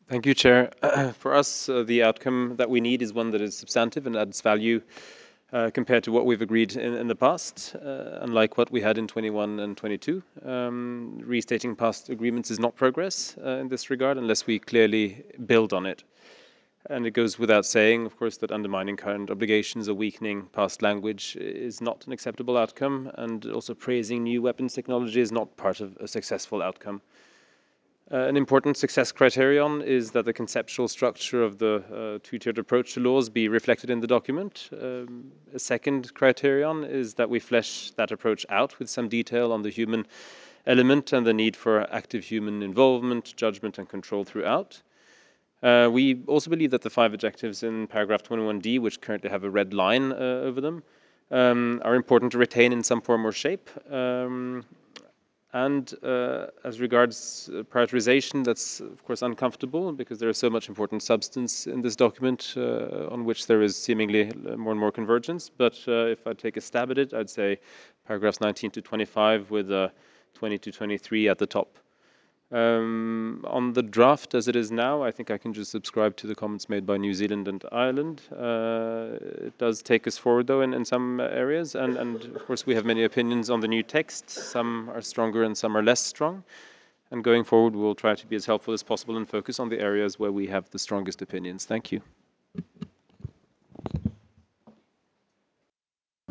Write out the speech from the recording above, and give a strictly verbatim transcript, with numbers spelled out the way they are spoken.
Thank you, Chair. For us, uh, the outcome that we need is one that is substantive and adds value uh, compared to what we've agreed in, in the past, uh, unlike what we had in twenty-one and twenty-two. Um, restating past agreements is not progress uh, in this regard unless we clearly build on it. And it goes without saying, of course, that undermining current obligations or weakening past language is not an acceptable outcome, and also praising new weapons technology is not part of a successful outcome. Uh, an important success criterion is that the conceptual structure of the uh, two-tiered approach to laws be reflected in the document. Um, a second criterion is that we flesh that approach out with some detail on the human element and the need for active human involvement, judgment, and control throughout. Uh, we also believe that the five objectives in paragraph twenty-one D, which currently have a red line uh, over them, um, are important to retain in some form or shape. Um, and uh, as regards uh, prioritization, that's of course uncomfortable because there is so much important substance in this document uh, on which there is seemingly more and more convergence. But uh, if I take a stab at it, I'd say paragraphs nineteen to twenty-five with uh, twenty to twenty-three at the top. Um, on the draft as it is now, I think I can just subscribe to the comments made by New Zealand and Ireland. Uh, it does take us forward, though, in, in some areas, and, and of course we have many opinions on the new text. Some are stronger and some are less strong. And going forward, we'll try to be as helpful as possible and focus on the areas where we have the strongest opinions. Thank you.